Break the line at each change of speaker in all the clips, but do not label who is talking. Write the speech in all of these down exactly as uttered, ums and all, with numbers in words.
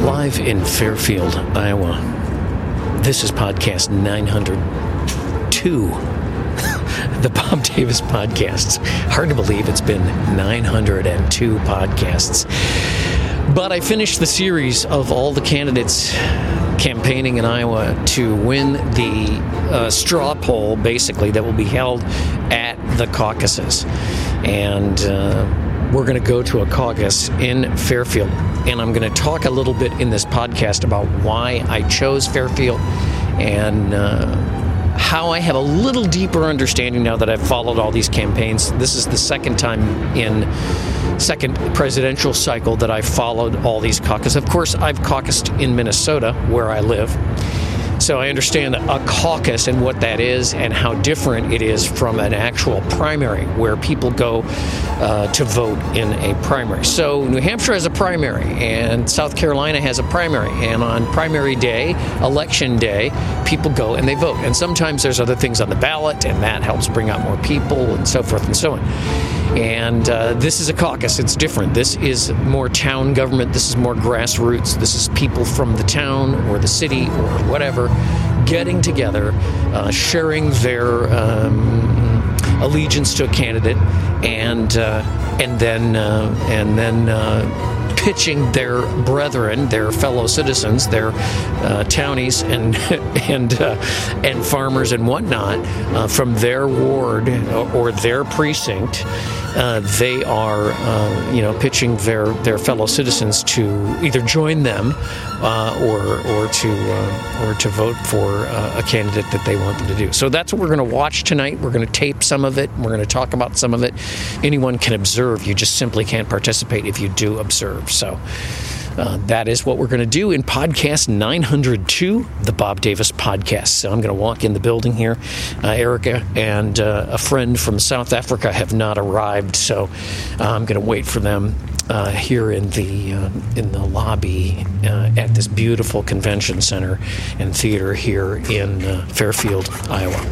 Live in Fairfield, Iowa. This is podcast nine hundred two, the Bob Davis Podcasts. Hard to believe it's been nine hundred two podcasts. But I finished the series of all the candidates campaigning in Iowa to win the uh, straw poll, basically, that will be held at the caucuses. And uh, we're going to go to a caucus in Fairfield. And I'm going to talk a little bit in this podcast about why I chose Fairfield and uh, how I have a little deeper understanding now that I've followed all these campaigns. This is the second time in second presidential cycle that I've followed all these caucuses. Of course, I've caucused in Minnesota, where I live. So I understand a caucus and what that is and how different it is from an actual primary where people go uh, to vote in a primary. So New Hampshire has a primary and South Carolina has a primary. And on primary day, election day, people go and they vote. And sometimes there's other things on the ballot and that helps bring out more people and so forth and so on. And uh, this is a caucus. It's different. This is more town government. This is more grassroots. This is people from the town or the city or whatever getting together, uh, sharing their um, allegiance to a candidate, and uh, and then uh, and then. Uh, pitching their brethren, their fellow citizens, their uh, townies and and uh, and farmers and whatnot uh, from their ward or, or their precinct. Uh, they are, uh, you know, pitching their, their fellow citizens to either join them uh, or or to uh, or to vote for uh, a candidate that they want them to do. So that's what we're going to watch tonight. We're going to tape some of it. We're going to talk about some of it. Anyone can observe. You just simply can't participate if you do observe. So uh, that is what we're going to do in podcast nine hundred two, the Bob Davis Podcast. So I'm going to walk in the building here. Uh, Erica and uh, a friend from South Africa have not arrived, so uh, I'm going to wait for them uh, here in the uh, in the lobby uh, at this beautiful convention center and theater here in uh, Fairfield, Iowa.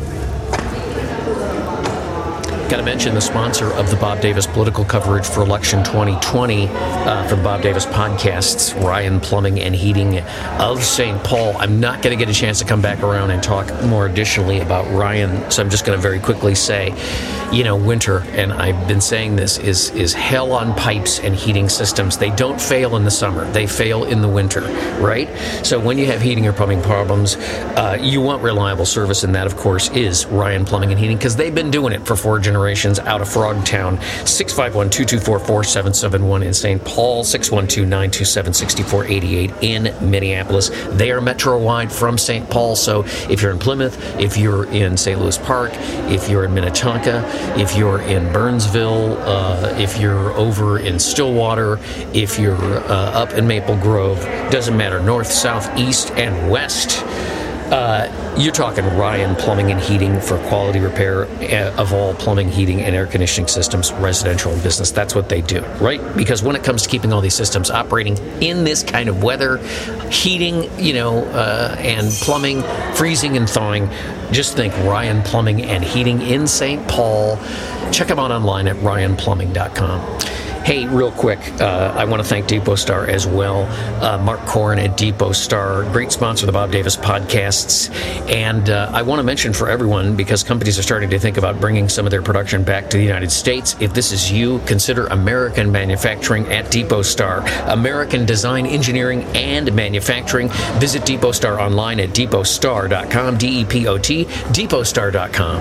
Got to mention the sponsor of the Bob Davis political coverage for election twenty twenty uh, for the Bob Davis Podcasts, Ryan Plumbing and Heating of Saint Paul. I'm not going to get a chance to come back around and talk more additionally about Ryan, so I'm just going to very quickly say, you know, winter, and I've been saying this, is is hell on pipes and heating systems. They don't fail in the summer. They fail in the winter, right? So when you have heating or plumbing problems, uh, you want reliable service, and that, of course, is Ryan Plumbing and Heating, because they've been doing it for four generations. Out of Frogtown. Six five one, two two four, four seven seven one in Saint Paul, six one two, nine two seven, six four eight eight in Minneapolis. They are metro-wide from Saint Paul, so if you're in Plymouth, if you're in Saint Louis Park, if you're in Minnetonka, if you're in Burnsville, uh, if you're over in Stillwater, if you're uh, up in Maple Grove, doesn't matter, north, south, east, and west. Uh, you're talking Ryan Plumbing and Heating for quality repair of all plumbing, heating, and air conditioning systems, residential and business. That's what they do, right? Because when it comes to keeping all these systems operating in this kind of weather, heating, you know, uh, and plumbing, freezing and thawing, just think Ryan Plumbing and Heating in Saint Paul. Check them out online at ryan plumbing dot com. Hey, real quick, uh, I want to thank Depot Star as well. Uh, Mark Corrin at Depot Star, great sponsor of the Bob Davis Podcasts. And uh, I want to mention for everyone, because companies are starting to think about bringing some of their production back to the United States, if this is you, consider American manufacturing at Depot Star. American design, engineering, and manufacturing. Visit Depot Star online at depot star dot com, D E P O T, depot star dot com.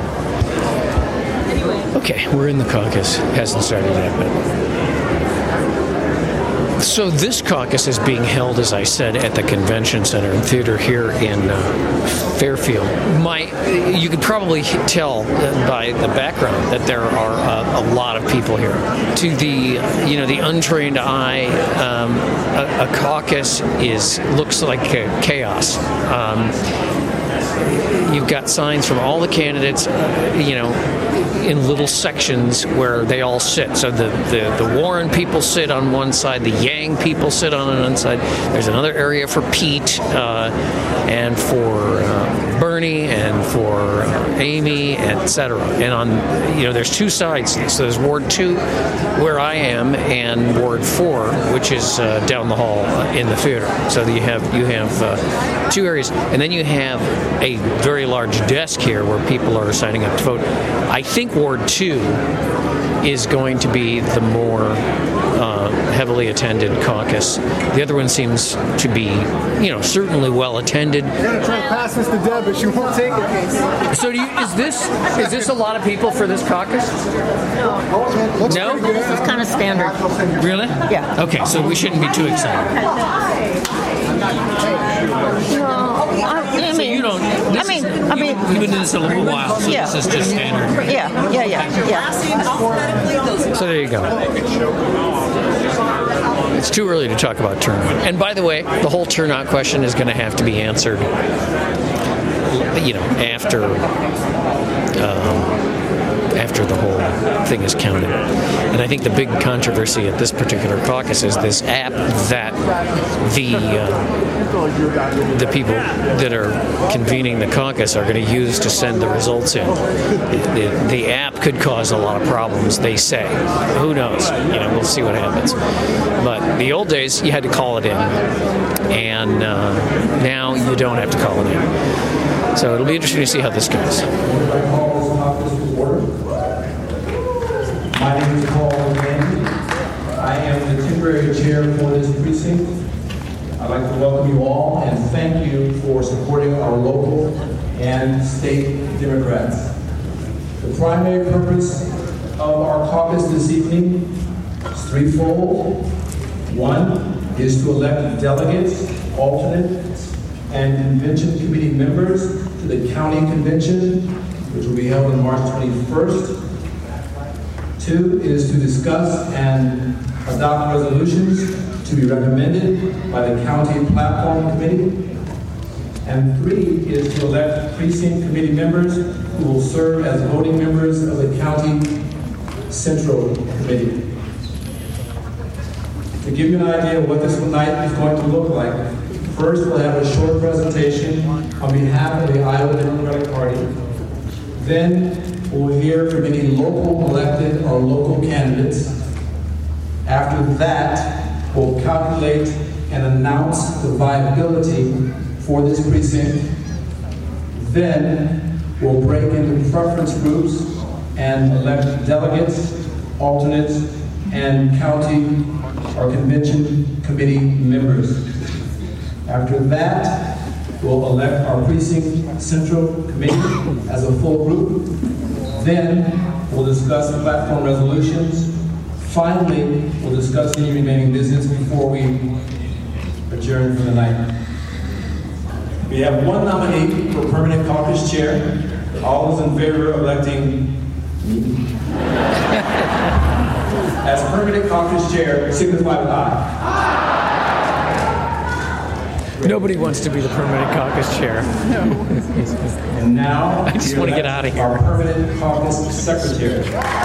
Okay, we're in the caucus. Hasn't started yet, but... So this caucus is being held, as I said, at the Convention Center and Theater here in uh, Fairfield. My, you could probably tell by the background that there are uh, a lot of people here. To the, you know, the untrained eye, um, a, a caucus is looks like chaos. Um, you've got signs from all the candidates, uh, you know, in little sections where they all sit. So the, the, the Warren people sit on one side, the Yang people sit on another side. There's another area for Pete uh, and for uh, Bernie and for uh, Amy, et cetera. And on, you know, there's two sides. So there's Ward two, where I am, and Ward four, which is uh, down the hall uh, in the theater. So you have you have uh, two areas, and then you have a very large desk here where people are signing up to vote. I think Ward two is going to be the more uh, heavily attended caucus. The other one seems to be, you know, certainly well attended.
I'm gonna try to pass this to Deb, but she won't take it.
So, do you, is this is this a lot of people for this caucus?
No.
No?
This is kind of standard.
Really?
Yeah.
Okay, so we shouldn't be too excited.
No, I, I mean,
So you don't.
I
This
mean,
is,
I mean,
you've been doing this a little while, so
yeah.
this is just standard.
yeah, yeah, yeah, yeah.
So there you go. It's too early to talk about turnout. And by the way, the whole turnout question is going to have to be answered, you know, after um, after the whole thing is counted. And I think the big controversy at this particular caucus is this app that the uh, the people that are convening the caucus are going to use to send the results in. The, the, the app could cause a lot of problems, they say. Who knows? You know, we'll see what happens. But the old days, you had to call it in, and uh, now you don't have to call it in. So it'll be interesting to see how this goes.
My name is Paul Mandy. I am the temporary chair for this precinct. I'd like to welcome you all and thank you for supporting our local and state Democrats. The primary purpose of our caucus this evening is threefold. One is to elect delegates, alternates, and convention committee members to the county convention, which will be held on March twenty-first. Two is to discuss and adopt resolutions to be recommended by the county platform committee. And three is to elect precinct committee members who will serve as voting members of the county central committee. To give you an idea of what this night is going to look like, first we'll have a short presentation on behalf of the Iowa Democratic Party. Then we'll hear from any local elected or local candidates. After that, we'll calculate and announce the viability for this precinct. Then we'll break into preference groups and elect delegates, alternates, and county or convention committee members. After that, we'll elect our precinct central committee as a full group. Then we'll discuss the platform resolutions. Finally, we'll discuss any remaining business before we adjourn for the night. We have one nominee for permanent caucus chair. All those in favor of electing me as permanent caucus chair, signify with aye.
Nobody wants to be the permanent caucus chair.
And now,
I just
we
want to get
elect
out of here.
Our permanent caucus secretary.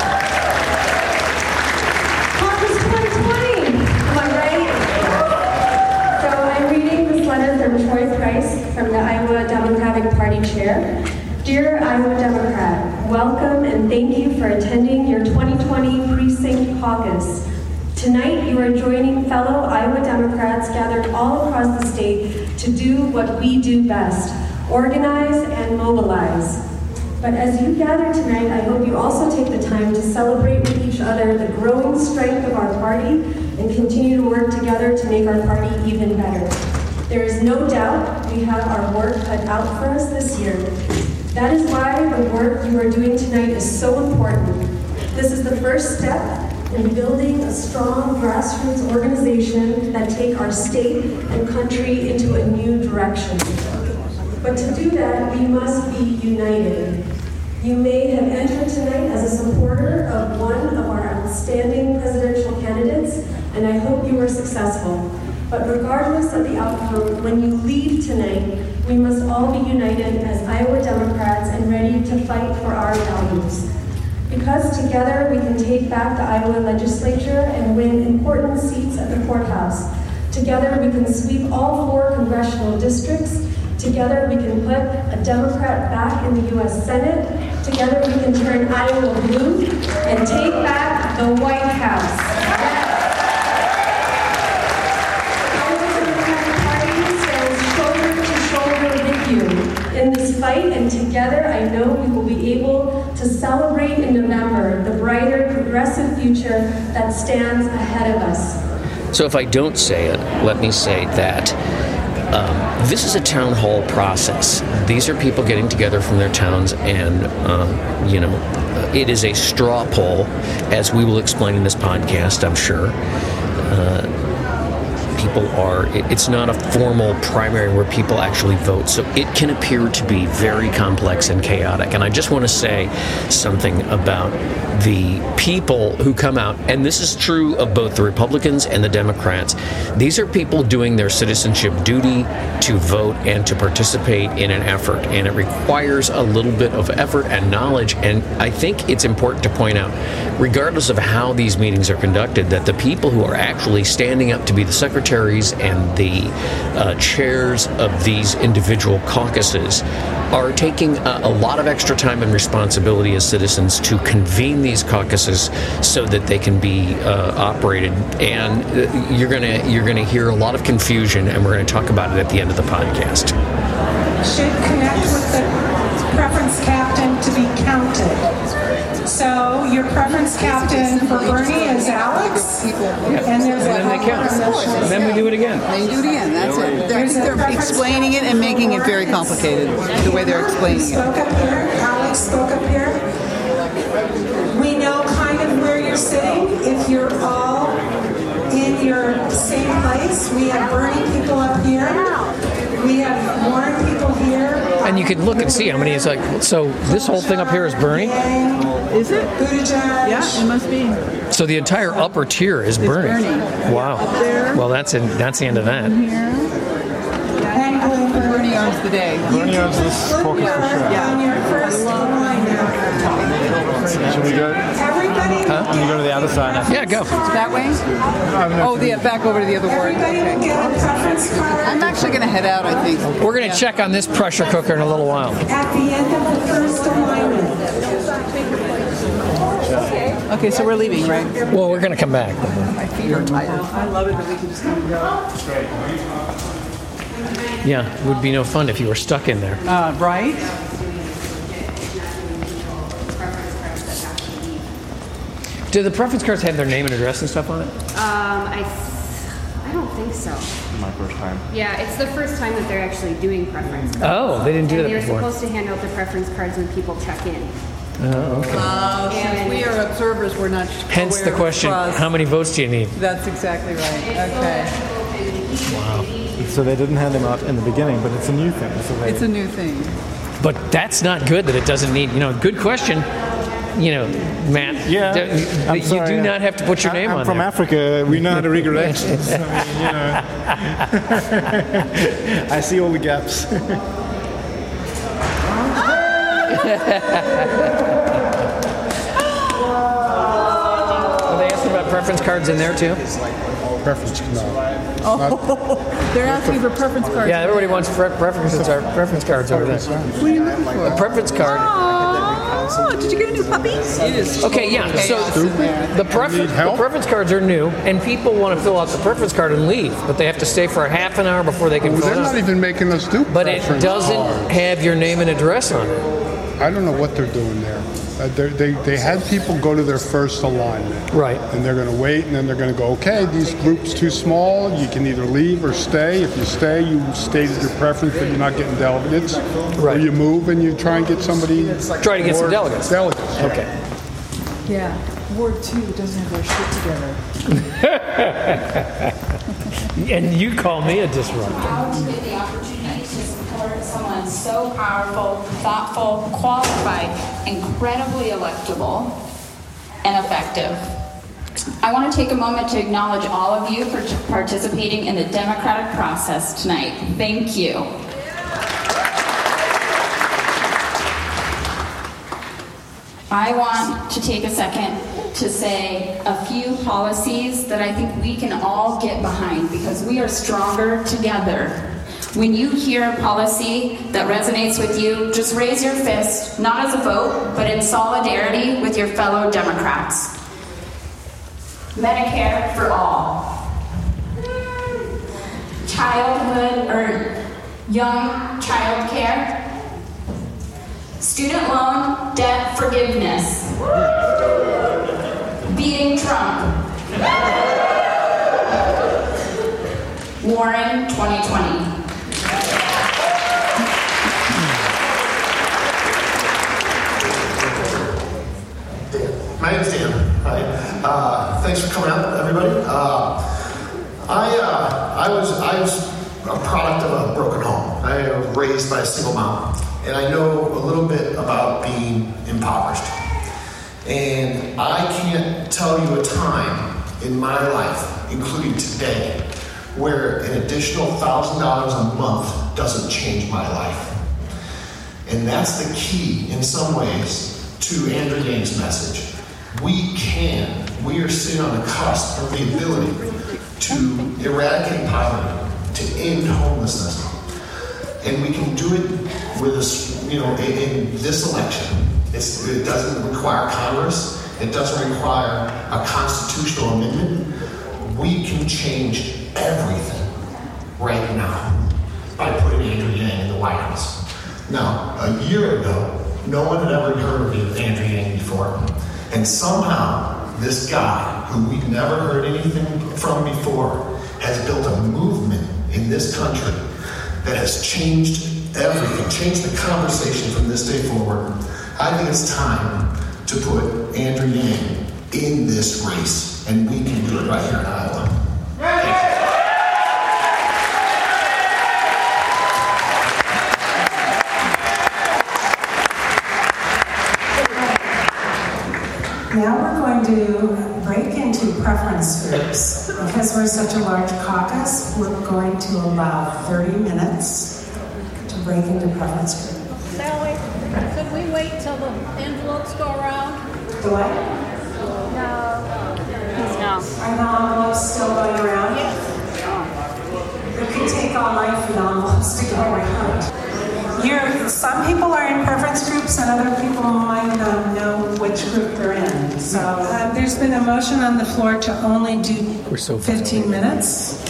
Caucus twenty twenty, am I right? So I'm reading this letter from Troy Price from the Iowa Democratic Party chair. Dear Iowa Democrat, welcome and thank you for attending your twenty twenty precinct caucus. Tonight, you are joining fellow Iowa Democrats gathered all across the state to do what we do best, organize and mobilize. But as you gather tonight, I hope you also take the time to celebrate with each other the growing strength of our party and continue to work together to make our party even better. There is no doubt we have our work cut out for us this year. That is why the work you are doing tonight is so important. This is the first step in building a strong grassroots organization that take our state and country into a new direction. But to do that, we must be united. You may have entered tonight as a supporter of one of our outstanding presidential candidates, and I hope you were successful. But regardless of the outcome, when you leave tonight, we must all be united as Iowa Democrats and ready to fight for our values. Because together we can take back the Iowa legislature and win important seats at the courthouse. Together we can sweep all four congressional districts. Together we can put a Democrat back in the U S Senate. Together we can turn Iowa blue and take back the White House. Iowa Democratic Party stands shoulder to shoulder with you in this fight, and together I know we will be able to celebrate in November the brighter, progressive future that stands ahead of us.
So if I don't say it, let me say that um, this is a town hall process. These are people getting together from their towns, and um, you know, it is a straw poll, as we will explain in this podcast, I'm sure. Uh, people are, it's not a formal primary where people actually vote, so it can appear to be very complex and chaotic. And I just want to say something about the people who come out, and this is true of both the Republicans and the Democrats. These are people doing their citizenship duty to vote and to participate in an effort, and it requires a little bit of effort and knowledge. And I think it's important to point out, regardless of how these meetings are conducted, that the people who are actually standing up to be the secretaries and the uh, chairs of these individual caucuses are taking a, a lot of extra time and responsibility as citizens to convene these caucuses so that they can be uh, operated. And uh, you're gonna you're gonna hear a lot of confusion, and we're gonna talk about it at the end of the podcast.
Should connect with the preference captain to be counted. So your preference captain for Bernie is Alex, and there's
And then they count. And then we do it again.
They do it again, that's it. They're, they're explaining it and making it very complicated, the way they're explaining it.
Spoke up here, Alex spoke up here. We know kind of where you're sitting. If you're all in your same place, we have Bernie people up here. We have Warren people here.
And you can look and see how many it's like. So this whole thing up here is Bernie?
Is it?
Buttigieg.
Yeah, it must be.
So the entire upper tier is Bernie.
Bernie.
Wow.
there.
Well, that's in, that's the end of that.
Here.
And Bloomberg.
Bernie owns the day.
Bernie owns this caucus for sure.
Yeah.
On your first line now.
Should we go?
Everybody,
I'm gonna go to the other side.
Yeah, go.
That way? Oh, the, back over to the other ward.
everybody will
Okay.
get a preference card
I'm actually going to head out, I think.
We're going to check on this pressure cooker in a little while.
at the end of the first alignment.
Okay, so we're leaving, right?
Well, we're going to come back.
My feet are tired. I love it that we can just kind of go.
Yeah, it would be no fun if you were stuck in there.
Uh, right?
Do the preference cards have their name and address and stuff on it?
Um, I, th- I don't think so.
My first time.
Yeah, it's the first time that they're actually doing preference cards.
Oh, they didn't do
and
that
they're
before.
supposed to hand out the preference cards when people check in.
Oh, okay.
Uh, since we are observers, we're not
Hence
aware
the
of
question,
trust.
how many votes do you need?
That's exactly right. Okay.
So they didn't hand them out in the beginning, but it's a new thing. So they,
It's a new thing.
But that's not good that it doesn't need, you know, good question. You know, Matt,
yeah,
d-
I'm
you
sorry,
do not have to put your
I-
name
I'm
on
from
there.
Africa. We know how to rig elections. I mean, you know. I see all the gaps.
Are they asking about preference cards in there too?
Preference, no.
Oh, they're asking for preference cards.
Yeah, everybody wants pre- preferences, are preference cards over there.
What are you looking for?
A preference card.
Oh, did you get a new puppy? It is.
Okay, yeah. So
chaos in there.
the preference the
help?
preference cards are new, and people want to fill out the preference card and leave, but they have to stay for a half an hour before they can
Well,
fill
they're
it
not
out.
even making us do
But it
preference
doesn't
cards.
have your name and address on it.
I don't know what they're doing there. Uh, they're- they they had people go to their first alignment.
Right.
And they're going to wait, and then they're going to go, okay, these groups too small. You can either leave or stay. If you stay, you stated your preference, but you're not getting delegates.
Right.
Or you move and you try and get somebody.
Try to get some
more
delegates.
Delegates.
Okay.
Yeah. Ward two doesn't have their shit together.
And you call me a disruptor.
Proud to get the opportunity to support someone so powerful, thoughtful, qualified, incredibly electable, and effective. I want to take a moment to acknowledge all of you for participating in the democratic process tonight. Thank you. I want to take a second to say a few policies that I think we can all get behind because we are stronger together. When you hear a policy that resonates with you, just raise your fist, not as a vote, but in solidarity with your fellow Democrats. Medicare for all. Childhood or young child care. Student loan debt forgiveness. Beating Trump. Warren twenty twenty.
My name's Dan. Hi. Uh, thanks for coming out, everybody. Uh, I uh, I was I was a product of a broken home. I was raised by a single mom, and I know a little bit about being impoverished. And I can't tell you a time in my life, including today, where an additional thousand dollars a month doesn't change my life. And that's the key, in some ways, to Andrew Yang's message. We can. We are sitting on the cusp of the ability to eradicate poverty, to end homelessness. And we can do it with us, you know, in, in this election. It's, it doesn't require Congress. It doesn't require a constitutional amendment. We can change everything right now by putting Andrew Yang in the White House. Now, a year ago, no one had ever heard of Andrew Yang before. And somehow, this guy, who we've never heard anything from before, has built a movement in this country that has changed everything, changed the conversation from this day forward. I think it's time to put Andrew Yang in this race, and we can do it right here in Iowa. Thank you.
Now we're going to break into preference groups. Because we're such a large caucus, we're going to allow thirty minutes to break into preference groups.
Sally, could we wait till the envelopes go around?
Do I?
No. No.
Are the envelopes still going around?
Yes.
It could take all night for the envelopes to go around. You're, some people are in preference groups and other people might not know which group they're in. So uh, there's been a motion on the floor to only do
so
fifteen minutes.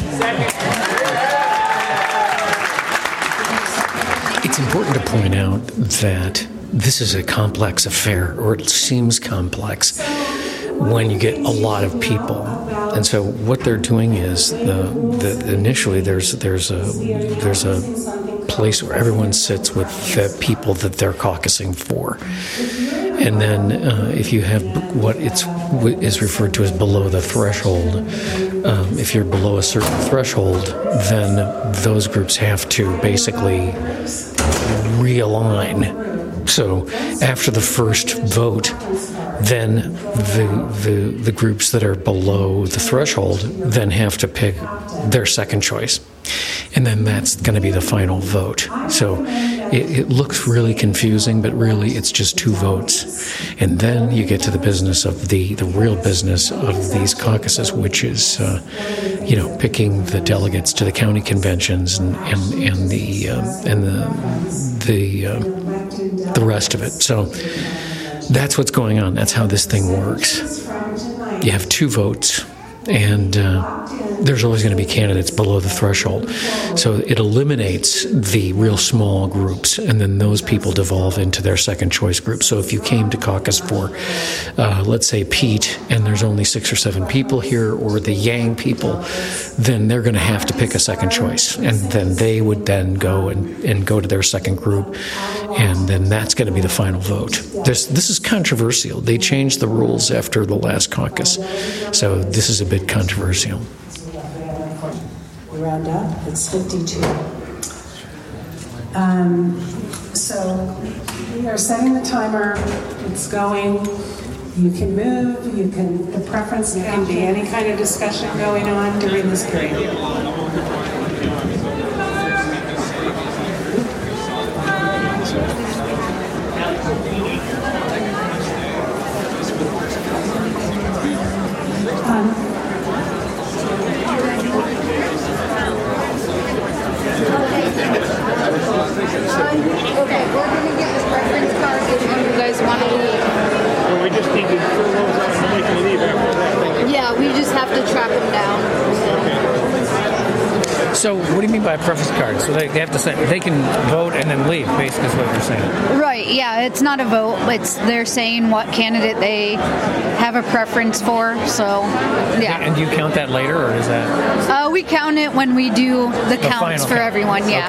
It's important to point out that this is a complex affair, or it seems complex, when you get a lot of people. And so what they're doing is the, the initially there's there's a there's a place where everyone sits with the people that they're caucusing for. And then uh, if you have what it's what is referred to as below the threshold, um, if you're below a certain threshold, then those groups have to basically realign. So after the first vote, then the, the the groups that are below the threshold then have to pick their second choice. And then that's going to be the final vote. So it, it looks really confusing, but really it's just two votes. And then you get to the business of the, the real business of these caucuses, which is, uh, you know, picking the delegates to the county conventions and, and, and the uh, and the the uh, the rest of it. So that's what's going on. That's how this thing works. You have two votes, and uh, there's always going to be candidates below the threshold. So it eliminates the real small groups, and then those people devolve into their second choice group. So if you came to caucus for, uh, let's say, Pete, and there's only six or seven people here, or the Yang people, then they're going to have to pick a second choice. And then they would then go and, and go to their second group, and then that's going to be the final vote. This, this is controversial. They changed the rules after the last caucus. So this is a bit controversial.
Round up, it's fifty-two. Um, so we are setting the timer. It's going. You can move, you can, the preference can be any kind of discussion going on during this period. Um,
Okay, we're gonna get the preference card if you guys want to leave.
Well, we just need to fill those out and we can leave after that.
Yeah, we just have to track them down.
So, what do you mean by a preference card? So they, they have to say they can vote and then leave. Basically, is what you're saying.
Right. Yeah. It's not a vote. It's they're saying what candidate they have a preference for. So, yeah.
And do you count that later, or is that?
Uh, we count it when we do the,
The
counts
final
for
count.
everyone. Yeah.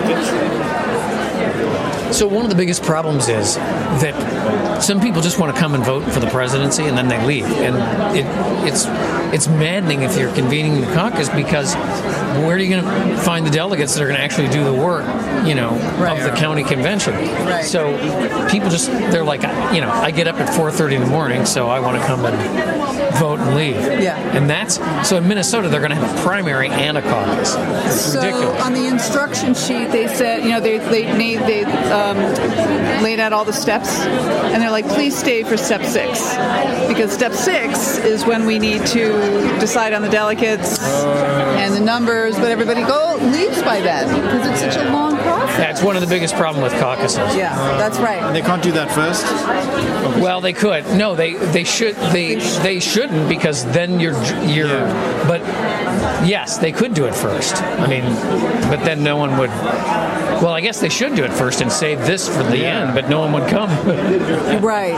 So one of the biggest problems is that some people just want to come and vote for the presidency and then they leave, and it, it's it's maddening if you're convening the caucus, because where are you going to find the delegates that are going to actually do the work, you know,
Right.
of the county convention?
Right.
So people just they're like, you know, I get up at four thirty in the morning, so I want to come and vote and leave.
Yeah.
And that's so in Minnesota they're going to have a primary and a caucus. It's
So
ridiculous.
on the instruction sheet, they said, you know, they they made they um, laid out all the steps, and they're like, please stay for step six, because step six is when we need to decide on the delegates and the numbers, but everybody go leaves by then because it's such a long process.
That's one of the biggest problem with caucuses.
Yeah, that's right.
And they can't do that first?
Well, they could. No, they they should. They they shouldn't, because then you're you're.
Yeah.
But yes, they could do it first. I mean, but then no one would. Well, I guess they should do it first and save this for the end, but no one would come.
Right.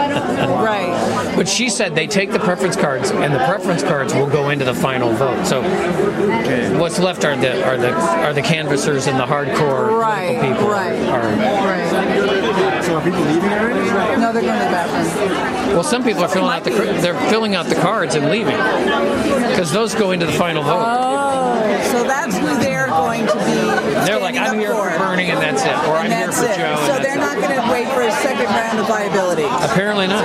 Right.
But she said they take the preference cards, and the preference cards will go into the final vote. So what's left are the are the are the canvassers and the hardcore
Right,
political people.
right,
Are-
right.
So are people leaving already?
No, they're going to the bathroom.
Well, some people are filling out the they're filling out the cards and leaving, because those go into the final vote.
Oh, so that's who they're going to be.
They're like, I'm here for Bernie and that's it, or I'm
And
here
that's
for
it.
Joe.
So
and
they're
that's
not going to wait for a second round of viability.
it. Apparently not.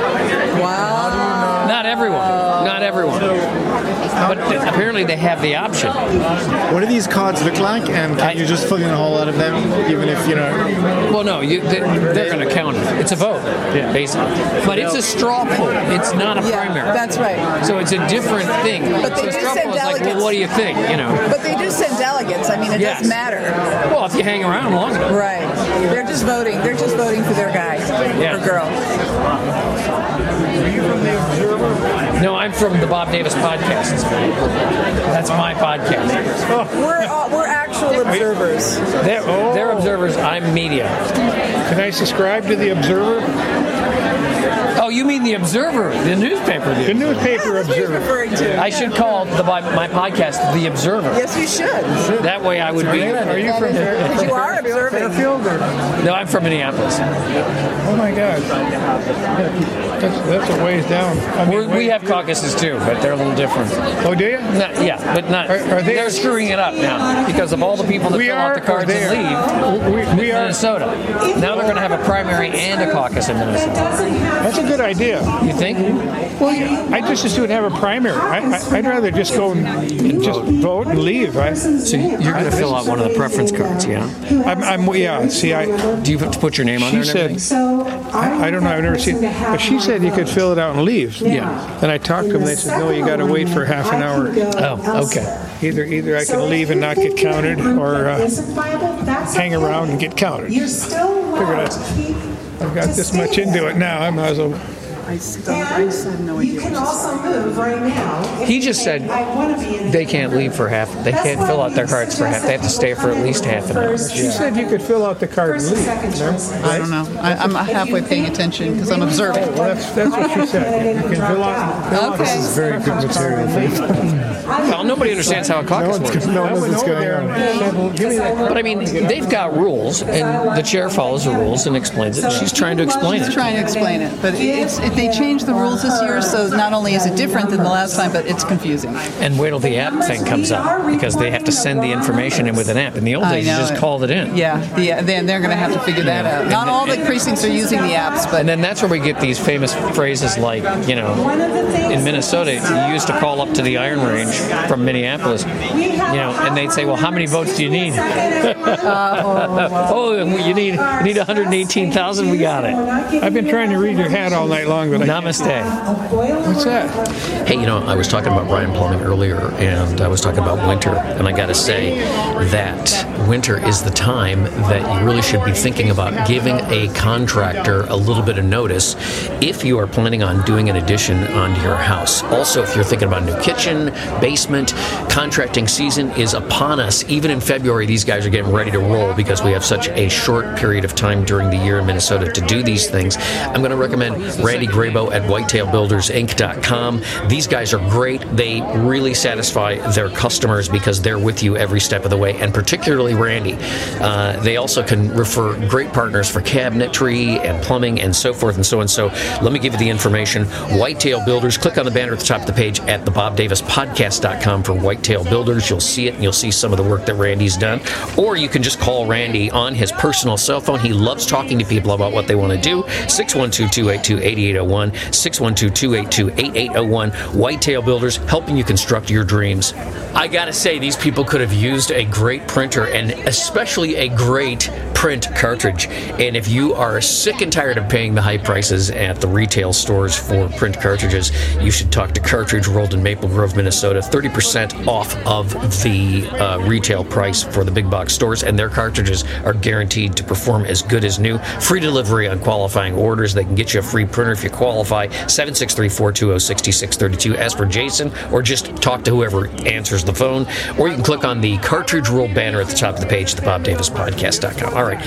Wow.
Not everyone. Not everyone. But apparently they have the option.
What do these cards look like, and can you just fill in a whole lot of them, even if, you know...
Well, no, you, they, they're going to count it. It's a vote, basically. But it's a straw poll. It's not a
Yeah,
primary.
that's right.
So it's a different thing.
But they
so a
do
straw
send
poll is like, well,
delegates.
what do you think? You know.
But they do send delegates. I mean, it
Yes.
does matter.
Well, if you hang around long enough.
Right. They're just voting. They're just voting for their guy
Yeah.
or girl.
Are you from the Observer?
No, I'm from the Bob Davis podcast. That's my podcast.
We're uh, we're actual observers.
They're, they're observers. I'm media.
Can I subscribe to the Observer?
Oh, you mean the Observer, the newspaper?
The newspaper
That's what he's
Observer.
referring to.
I should call the my, my podcast the Observer.
Yes, you should.
That way I would be.
Are you from
Because you are observing.
Fairfield? Or?
No, I'm from Minneapolis.
Oh my God. That's, that's a ways down. I mean,
We're, we have caucuses too, but they're a little different.
Oh, do you?
Not, yeah, but not.
Are- are they-
They're screwing it up now because of all the people that
We
fill
are,
out the cards
or they
and
are?
leave.
We- we
in
are.
Minnesota. Now they're going to have a primary and a caucus in Minnesota.
That's a good idea.
You think?
Well, yeah, I just as soon have a primary. I, I, I'd rather just go and, and just vote and leave. I,
So you're going to fill out one of the preference cards, yeah?
I'm, I'm yeah. See, I.
Do you have to put your name on
She
there? And
said.
everything?
I, I don't know. I've never seen. But she said you could fill it out and leave.
Yeah.
And I talked to them. They said no. You got to wait for half an hour.
Oh, okay.
Either either I can leave and not get counted, or uh, hang around and get counted.
You're still
Figured
allowed to keep.
I've got this much into it now. I might as well.
I still, I still have no idea.
You can also move right now.
He just said they can't leave for half. They can't fill out their cards for half. They have to stay for at least half an hour.
She said you could fill out the card and leave. No?
I don't know. I, I'm halfway paying attention because I'm observing.
Well, that's that's what she said. You can fill out. Fill out.
Okay.
This is very good material.
Well, nobody understands how a caucus
No
works.
one's, no one knows what's going on.
But I mean, they've got rules, and the chair follows the rules and explains it. She's trying to explain
She's
it.
trying to explain it, but it's, it, they changed the rules this year, so not only is it different than the last time, but it's confusing.
And wait till the app thing comes up, because they have to send the information in with an app. In the old
I
days, you
know
just
it.
called it in.
Yeah, the, then they're going to have to figure that out. Not all the precincts are using the apps, but
And then that's where we get these famous phrases like, you know, in Minnesota, you used to call up to the Iron Range from Minneapolis, you know, and they'd say, well, how many votes do you need? Oh, you need you need one hundred eighteen thousand. We got it.
I've been trying to read your hat all night long, but I
Namaste.
What's that?
Hey, you know, I was talking about Ryan Plumbing earlier, and I was talking about winter, and I got to say that winter is the time that you really should be thinking about giving a contractor a little bit of notice if you are planning on doing an addition onto your house. Also, if you're thinking about a new kitchen, basement, contracting season is upon us. Even in February, these guys are getting ready to roll because we have such a short period of time during the year in Minnesota to do these things. I'm going to recommend Randy Grabo at whitetail builders inc dot com. These guys are great. They really satisfy their customers because they're with you every step of the way, and particularly Randy. Uh, they also can refer great partners for cabinetry and plumbing and so forth and so on. So let me give you the information. Whitetail Builders, click on the banner at the top of the page at the bob davis podcast dot com for Whitetail Builders. You'll see it, and you'll see some of the work that Randy's done. Or you can just call Randy on his personal cell phone. He loves talking to people about what they want to do. six one two, two eight two, eight eight zero one, six one two, two eight two, eight eight zero one. Whitetail Builders, helping you construct your dreams. I gotta say, these people could have used a great printer, and especially a great print cartridge. And if you are sick and tired of paying the high prices at the retail stores for print cartridges, you should talk to Cartridge World in Maple Grove, Minnesota. thirty percent off of the uh, retail price for the big box stores, and their cartridges are guaranteed to perform as good as new. Free delivery on qualifying orders. They can get you a free printer if you qualify. seven six three, four two zero, six six three two. Ask for Jason, or just talk to whoever answers the phone. Or you can click on the Cartridge World banner at the top of the page at the bob davis podcast dot com. All right.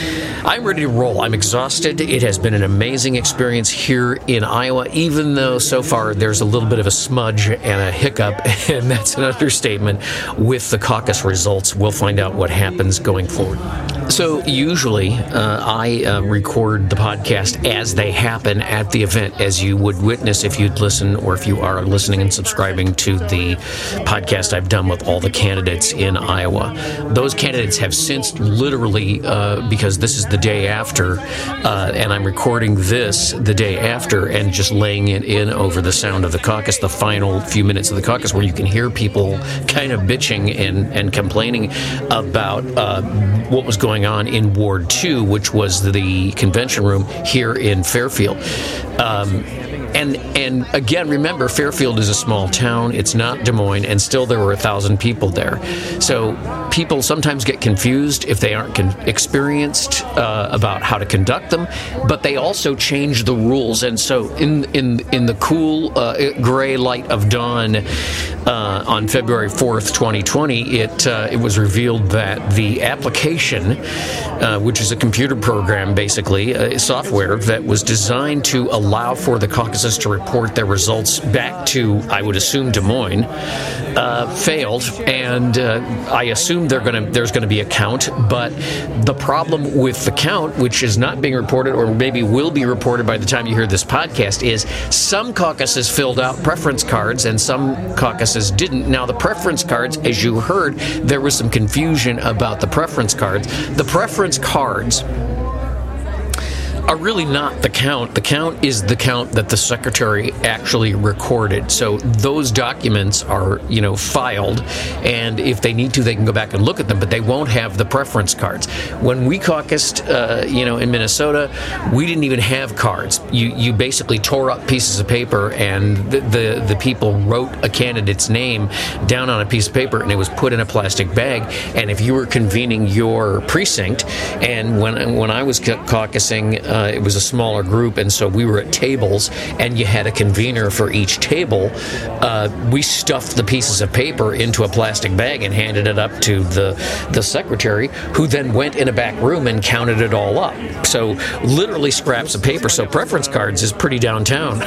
I'm ready to roll. I'm exhausted. It has been an amazing experience here in Iowa, even though so far there's a little bit of a smudge and a hiccup, and that's an understatement with the caucus results. We'll find out what happens going forward. So usually uh, I uh, record the podcast as they happen at the event, as you would witness if you'd listen, or if you are listening and subscribing to the podcast I've done with all the candidates in Iowa. Those candidates have since literally, uh, because this is the day after, uh, and I'm recording this the day after and just laying it in over the sound of the caucus, the final few minutes of the caucus, where you can hear people kind of bitching and, and complaining about uh, what was going on in Ward two, which was the convention room here in Fairfield. Um, And and again, remember, Fairfield is a small town. It's not Des Moines, and still there were a thousand people there. So people sometimes get confused if they aren't con- experienced uh, about how to conduct them. But they also change the rules, and so in in in the cool uh, gray light of dawn uh, on February fourth, twenty twenty, it uh, it was revealed that the application, uh, which is a computer program, basically uh, software that was designed to allow for the caucus to report their results back to, I would assume, Des Moines, uh, failed, and uh, I assume they're going to there's going to be a count. But the problem with the count, which is not being reported, or maybe will be reported by the time you hear this podcast, is some caucuses filled out preference cards and some caucuses didn't. Now, the preference cards, as you heard, there was some confusion about the preference cards. The preference cards are really not the count. The count is the count that the secretary actually recorded. So those documents are, you know, filed, and if they need to, they can go back and look at them, but they won't have the preference cards. When we caucused, uh, you know, in Minnesota, we didn't even have cards. You you basically tore up pieces of paper, and the, the, the people wrote a candidate's name down on a piece of paper, and it was put in a plastic bag. And if you were convening your precinct, and when when I was caucusing, uh, it was a smaller group, and so we were at tables, and you had a convener for each table. Uh, we stuffed the pieces of paper into a plastic bag and handed it up to the the secretary, who then went in a back room and counted it all up. So literally scraps of paper. So preference cards is pretty downtown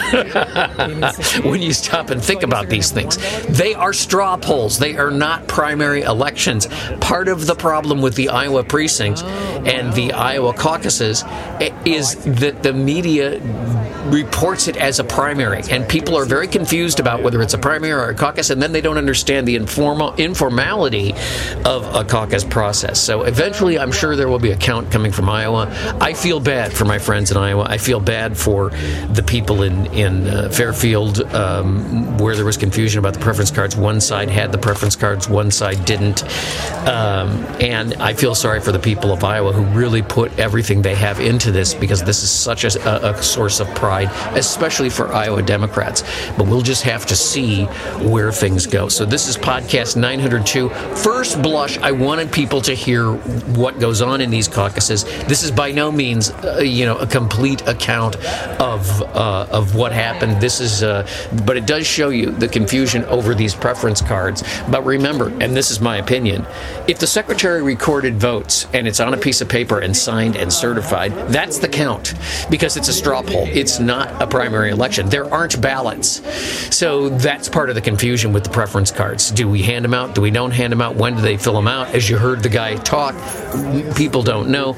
when you stop and think about these things. They are straw polls. They are not primary elections. Part of the problem with the Iowa precincts and the Iowa caucuses is that the media reports it as a primary, and people are very confused about whether it's a primary or a caucus, and then they don't understand the informal informality of a caucus process. So eventually, I'm sure there will be a count coming from Iowa. I feel bad for my friends in Iowa. I feel bad for the people in in uh, Fairfield, um, where there was confusion about the preference cards. One side had the preference cards, one side didn't, um, and I feel sorry for the people of Iowa who really put everything they have into this, because this is such a, a source of pride, especially for Iowa Democrats. But we'll just have to see where things go. So this is podcast nine hundred two. First blush, I wanted people to hear what goes on in these caucuses. This is by no means, uh, you know, a complete account of uh, of what happened. This is, uh, but it does show you the confusion over these preference cards. But remember, and this is my opinion, if the secretary recorded votes and it's on a piece of paper and signed and certified, that's the count, because it's a straw poll. It's not a primary election. There aren't ballots. So that's part of the confusion with the preference cards. Do we hand them out? Do we don't hand them out? When do they fill them out? As you heard the guy talk, people don't know.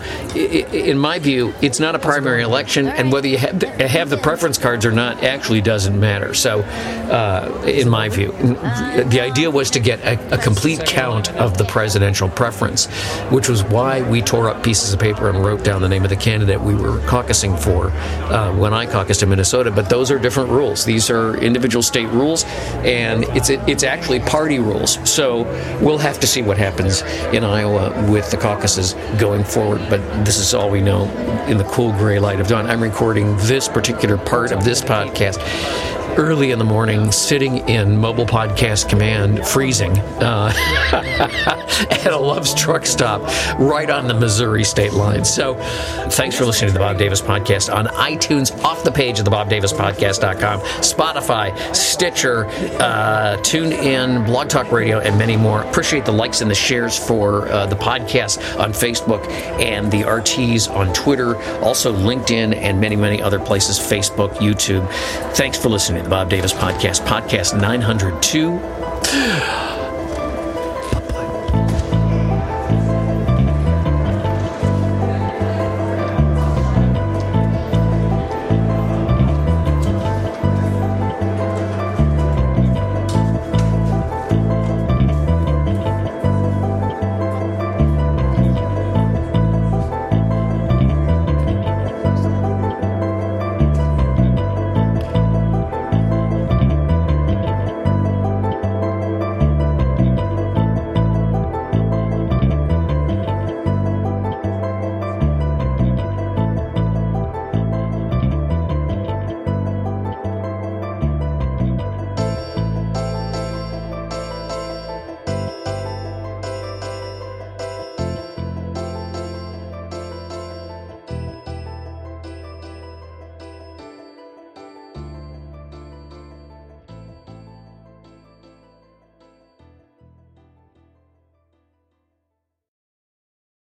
In my view, it's not a primary election, and whether you have the, have the preference cards or not actually doesn't matter. So, uh, in my view, the idea was to get a, a complete count of the presidential preference, which was why we tore up pieces of paper and wrote down the name of the candidate we were caucusing for uh, when I caucused in Minnesota. But those are different rules. These are individual state rules, and it's it's actually party rules. So we'll have to see what happens in Iowa with the caucuses going forward. But this is all we know in the cool gray light of dawn. I'm recording this particular part of this podcast early in the morning, sitting in Mobile Podcast Command, freezing, uh, at a Love's truck stop right on the Missouri state line. So thanks for listening to the Bob Davis Podcast on iTunes, off the page of the bob davis podcast dot com, Spotify, Stitcher, uh, TuneIn, Blog Talk Radio, and many more. Appreciate the likes and the shares for uh, the podcast on Facebook and the R Ts on Twitter, also LinkedIn and many, many other places, Facebook, YouTube. Thanks for listening to the Bob Davis Podcast, podcast nine hundred two.